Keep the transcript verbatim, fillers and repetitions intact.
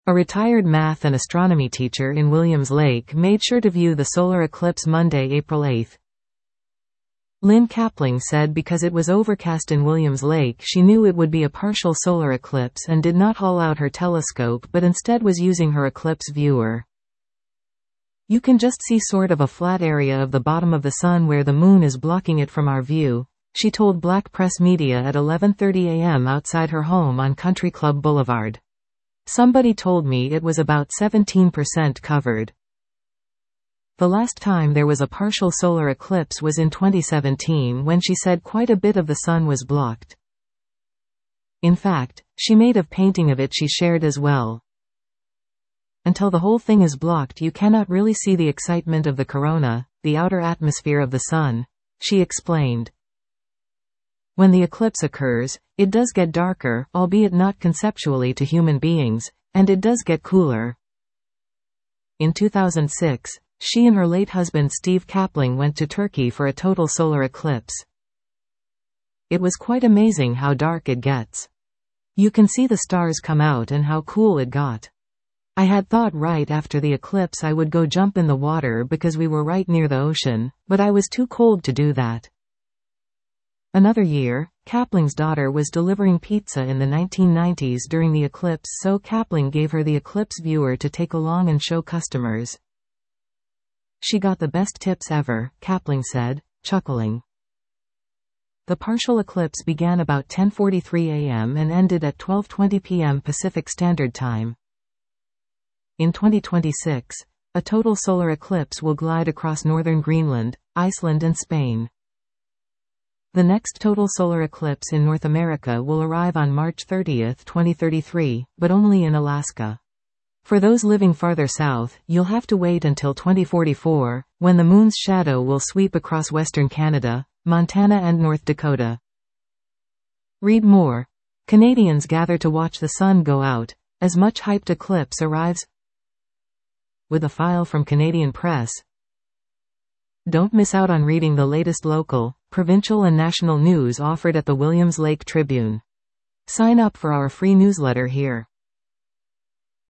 A retired math and astronomy teacher in Williams Lake made sure to view the solar eclipse Monday, April eighth. Lynn Kapling said because it was overcast in Williams Lake she knew it would be a partial solar eclipse and did not haul out her telescope but instead was using her eclipse viewer. You can just see sort of a flat area of the bottom of the sun where the moon is blocking it from our view, she told Black Press Media at eleven thirty a m outside her home on Country Club Boulevard. Somebody told me it was about seventeen percent covered. The last time there was a partial solar eclipse was in twenty seventeen when she said quite a bit of the sun was blocked. In fact, she made a painting of it she shared as well. Until the whole thing is blocked you cannot really see the excitement of the corona, the outer atmosphere of the sun, she explained. When the eclipse occurs, it does get darker, albeit not conceptually to human beings, and it does get cooler. In two thousand six, she and her late husband Steve Kapling went to Turkey for a total solar eclipse. It was quite amazing how dark it gets. You can see the stars come out and how cool it got. I had thought right after the eclipse I would go jump in the water because we were right near the ocean, but I was too cold to do that. Another year, Kapling's daughter was delivering pizza in the nineteen nineties during the eclipse, so Kapling gave her the eclipse viewer to take along and show customers. She got the best tips ever, Kapling said, chuckling. The partial eclipse began about ten forty-three a m and ended at twelve twenty p m Pacific Standard Time. In twenty twenty-six, a total solar eclipse will glide across northern Greenland, Iceland and Spain. The next total solar eclipse in North America will arrive on March thirtieth, twenty thirty-three, but only in Alaska. For those living farther south, you'll have to wait until twenty forty-four, when the moon's shadow will sweep across western Canada, Montana and North Dakota. Read more. Canadians gather to watch the sun go out, as much hyped eclipse arrives. With a file from Canadian Press. Don't miss out on reading the latest local, provincial and national news offered at the Williams Lake Tribune. Sign up for our free newsletter here.